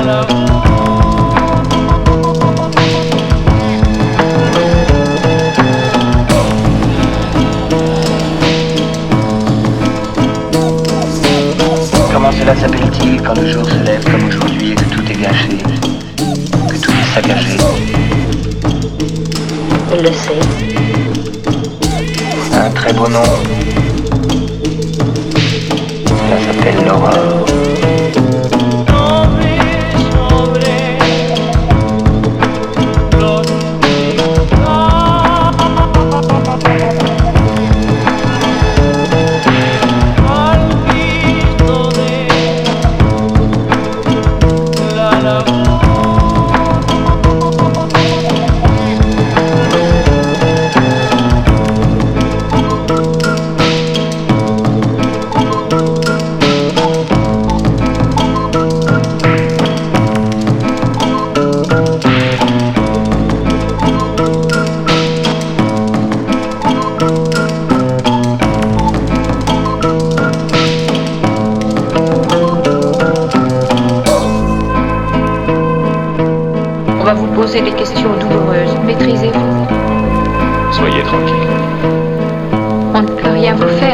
Comment cela s'appelle-t-il quand le jour se lève comme aujourd'hui et que tout est gâché, que tout est saccagé? Il le sait. Un très beau nom. Cela s'appelle l'aurore. On va vous poser des questions douloureuses. Maîtrisez-vous. Soyez tranquille. On ne peut rien vous faire.